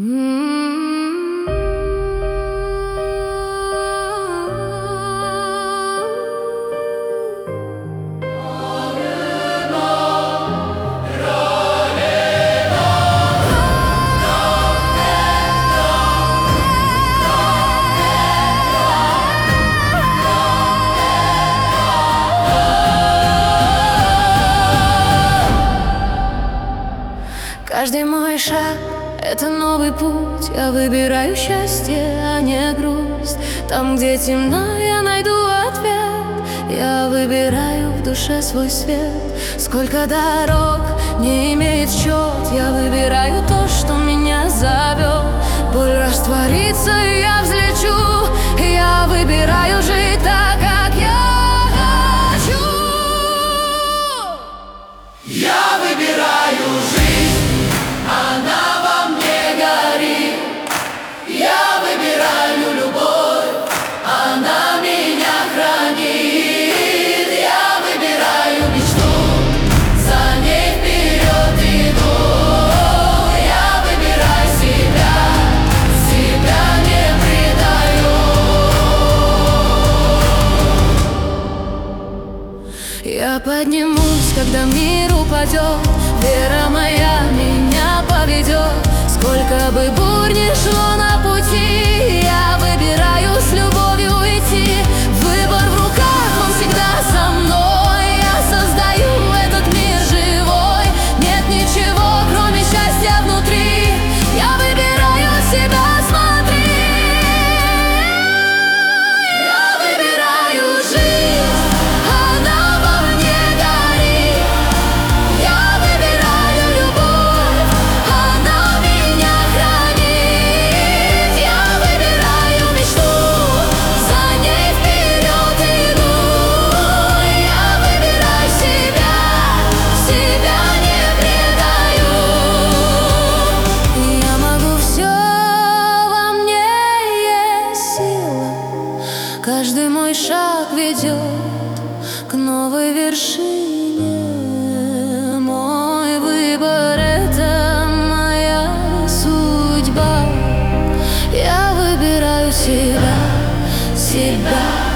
Каждый мой шаг — это новый путь. Я выбираю счастье, а не грусть. Там, где темно, я найду ответ. Я выбираю в душе свой свет. Сколько дорог не имеет счет. Я выбираю то, что меня зовет. Боль растворится, и я взлечу. Я выбираю жить так, как я хочу. Я выбираю жизнь, она во мне горит. Я выбираю любовь, она меня хранит. Я выбираю мечту, за ней вперед иду. Я выбираю себя, себя не предаю. Я поднимусь, когда мир упадет. Вера моя меня поведет. Сколько бы бурь ни шло на пути, я выбираю с любовью идти. Выбор в руках, он всегда со мной. Я создаю этот мир живой. Нет ничего, кроме счастья внутри. Я выбираю себя, смотри. Я выбираю жизнь, она во мне горит. Я выбираю любовь, она меня хранит. Я выбираю мечту, за ней вперед иду. Я выбираю себя, себя не предаю. Я могу все, во мне есть сила. Каждый мой шаг ведет к новой вершине. Мой выбор — это моя судьба. Я выбираю себя, себя.